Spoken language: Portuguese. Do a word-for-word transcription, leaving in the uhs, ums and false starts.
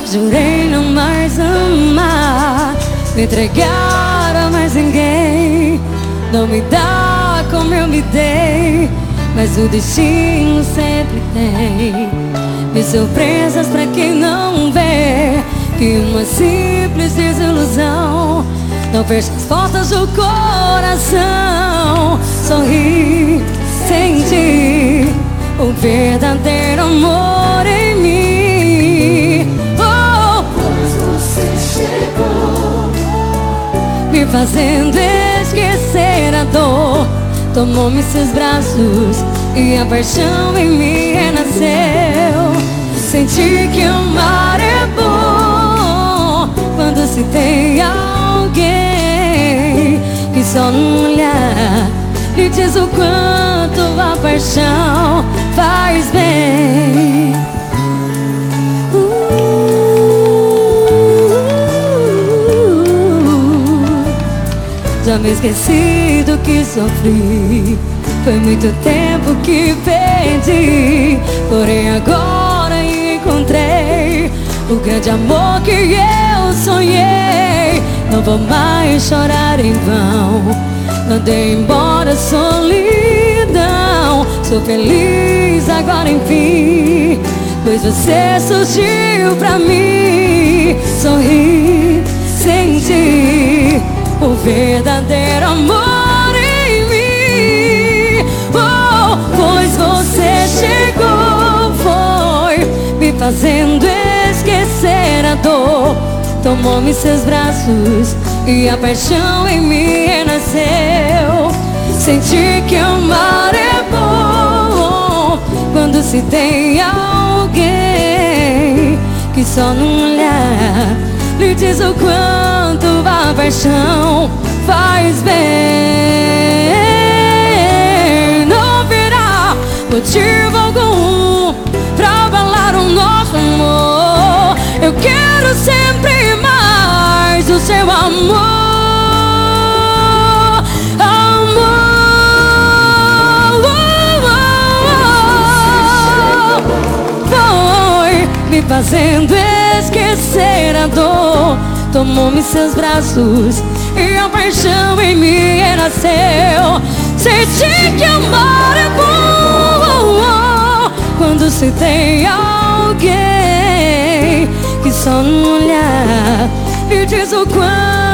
Jurei não mais amar, me entregar a mais ninguém. Não me dá como eu me dei, mas o destino sempre tem mil surpresas pra quem não vê. Que uma simples desilusão não fecha as portas do coração. Sorri, senti o verdadeiro amor em mim. Oh, pois você chegou, me fazendo esquecer a dor. Tomou-me em seus braços e a paixão em mim renasceu. Senti que amar é bom quando se tem alguém que só num olhar lhe diz o quanto a paixão faz bem. Já me esqueci do que sofri, foi muito tempo que perdi. Porém agora encontrei o grande amor que eu sonhei. Não vou mais chorar em vão, mandei embora a solidão. Sou feliz agora enfim, pois você surgiu pra mim. Sorri, senti o verdadeiro amor em mim. Oh, pois você chegou, foi me fazendo esquecer a dor. Tomou-me em seus braços e a paixão em mim renasceu. Senti que amar é bom quando se tem alguém que só num olhar lhe diz o quanto a paixão faz bem. Não haverá motivo algum pra abalar o nosso amor. Eu quero sempre mais o seu amor. Amor, oh, oh, oh. Foi me fazendo esquecer a dor. Tomou-me em seus braços e a paixão em mim renasceu. Senti que amar é bom quando se tem alguém que só num olhar lhe diz o quanto